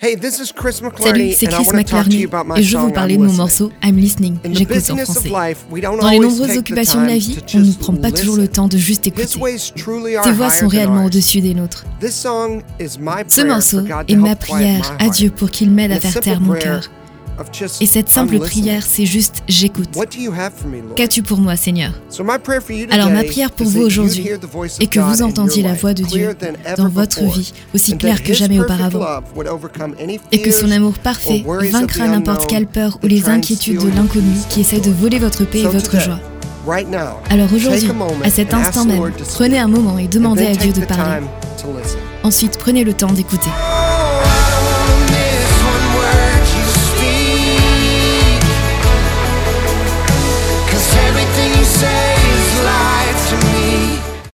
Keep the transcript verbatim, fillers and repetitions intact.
Salut, c'est Chris McClarney et je veux vous parler de mon morceau I'm Listening, j'écoute en français. Dans les nombreuses occupations de la vie, on ne prend pas toujours le temps de juste écouter. Ces voix sont réellement au-dessus des nôtres. Ce morceau est ma prière à Dieu pour qu'il m'aide à faire taire mon cœur. Et cette simple prière, c'est juste « j'écoute ». Qu'as-tu pour moi, Seigneur ? Alors ma prière pour vous aujourd'hui est que vous entendiez la voix de Dieu dans votre vie aussi claire que jamais auparavant, et que son amour parfait vaincra n'importe quelle peur ou les inquiétudes de l'inconnu qui essaie de voler votre paix et votre joie. Alors aujourd'hui, à cet instant même, prenez un moment et demandez à Dieu de parler. Ensuite, prenez le temps d'écouter. Everything you say